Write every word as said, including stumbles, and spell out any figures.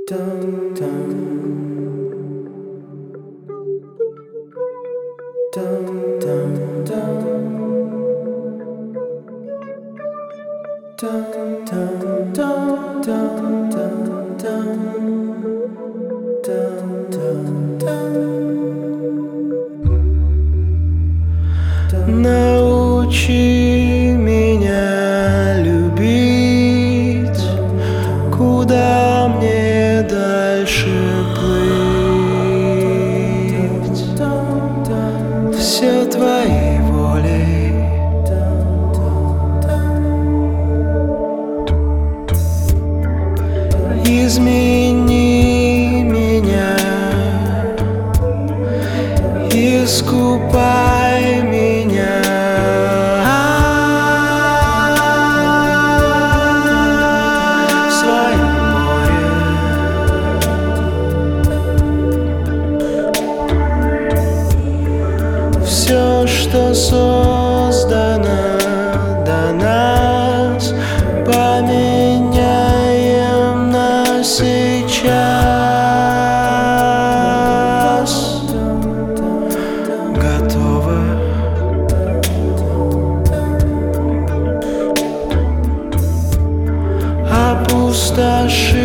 Dum dum dum dum dum dum dum dum dum dum dum dum dum. Научи меня любить, куда мне дальше плыть? Все твоей волей. Измени меня, искупай меня в своем море. Все, что создано до нас, поменяем на сейчас. Готово. Опустоши